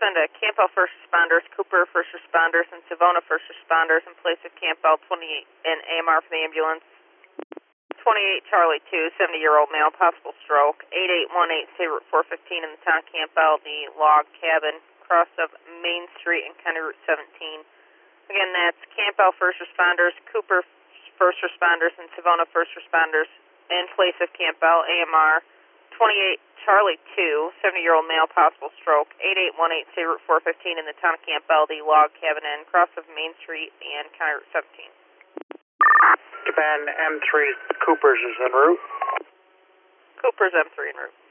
send a Campbell First Responders, Cooper First Responders, and Savona First Responders in place of Campbell 28 and AMR for the ambulance. 28 Charlie 2, 70-year-old male, possible stroke. 8818 State Route 415 in the town of Campbell, the log cabin, cross of Main Street and County Route 17. Again, that's Campbell First Responders, Cooper First Responders, and Savona First Responders in place of Campbell, AMR. 28 Charlie 2, 70-year-old male, possible stroke. 8818 State Route 415 in the town of Campbell, the log cabin inn, cross of Main Street and County Route 17. Japan M3 Coopers is en route. Cooper's M3 en route.